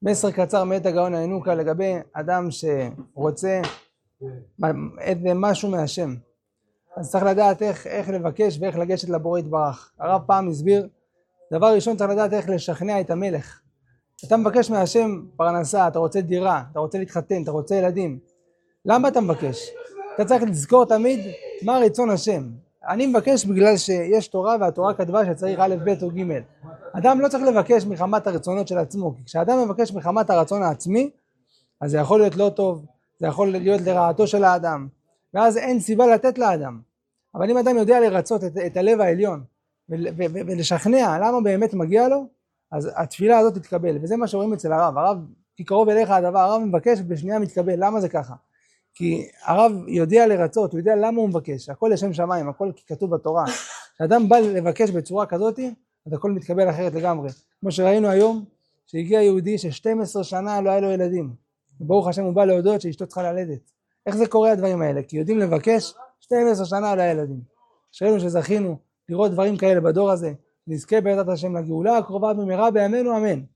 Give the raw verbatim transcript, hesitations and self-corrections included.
מסר קצר מאת הגאון הינוקא לגבי אדם שרוצה משהו מהשם. אז צריך לדעת איך, איך לבקש ואיך לגשת לבורא יתברך. הרב פעם הסביר, דבר ראשון צריך לדעת איך לשכנע את המלך. אתה מבקש מהשם פרנסה, אתה רוצה דירה, אתה רוצה להתחתן, אתה רוצה ילדים. למה אתה מבקש? אתה צריך לזכור תמיד מה רצון השם. אני מבקש בגלל שיש תורה והתורה כתבה שצריך א' ב' או ג'. אדם לא צריך לבקש מחמת הרצונות של עצמו, כי כשאדם מבקש מחמת הרצון העצמי, אז זה יכול להיות לא טוב, זה יכול להיות לרעתו של האדם, ואז אין סיבה לתת לאדם. אבל אם אדם יודע לרצות את, את הלב העליון, ולשכנע למה באמת מגיע לו, אז התפילה הזאת תתקבל, וזה מה שרואים אצל הרב. הרב, כי קרוב אליך הדבר, הרב מבקש ובשנייה מתקבל. למה זה ככה? כי הרב יודע לרצות, הוא יודע למה הוא מבקש, הכל לשם שמיים, הכל כתוב בתורה. כשאדם בא לבקש בצורה כזאת, אז הכל מתקבל אחרת לגמרי. כמו שראינו היום, שהגיע יהודי ש-שתים עשרה שנה לא היה לו ילדים, וברוך השם הוא בא להודות שאשתו צריכה ללדת. איך זה קורה הדברים האלה? כי יודעים לבקש, שתים עשרה שנה לא היה ילדים. שראינו שזכינו לראות דברים כאלה בדור הזה, נזכה בעזרת השם לגאולה הקרובה במהרה בימינו, אמן.